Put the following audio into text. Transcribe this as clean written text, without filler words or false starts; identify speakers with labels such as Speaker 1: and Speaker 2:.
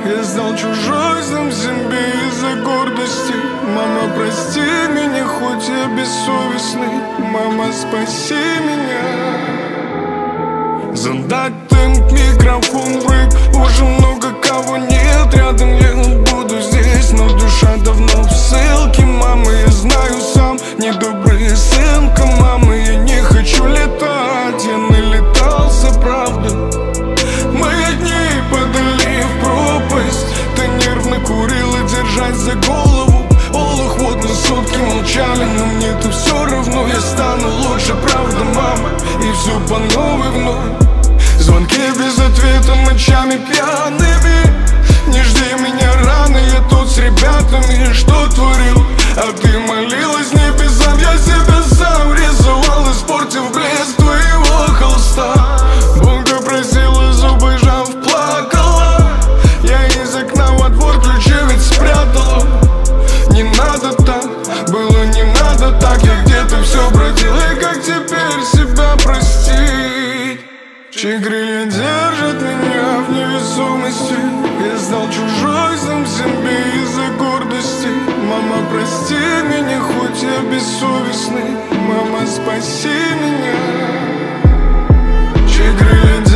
Speaker 1: Я стал чужой сам себе из-за гордости. Мама, прости меня, хоть я бессовестный. Мама, спаси меня. Задать темп, микрофон, рэп. Уже много кого нет рядом, я буду здесь, но душа давно в ссылке. Мама, я знаю сам, недобрый сынка. Мама, я не хочу летать, я налетался, правда. Мои дни падали в пропасть. Ты нервно курил и держась за голову. Олух, вот на сутки молчали, но мне-то все равно. Я стану лучше, правда, мама, и все по новой вновь. Звонки без ответа, ночами пьяными. Не жди меня рано, я тут с ребятами. Что творил, а ты молилась небесам. Я себя сам рисовал, испортив блеск твоего холста. Бога просила, зубы жав, плакала. Я из окна во двор ключи ведь спрятала. Не надо так, было не надо так. Я где-то все бродил, и как теперь себя простить? Чьи крылья держат меня в невесомости. Я стал чужой сам себе из-за гордости. Мама, прости меня, хоть я бессовестный. Мама, спаси меня. Чьи крылья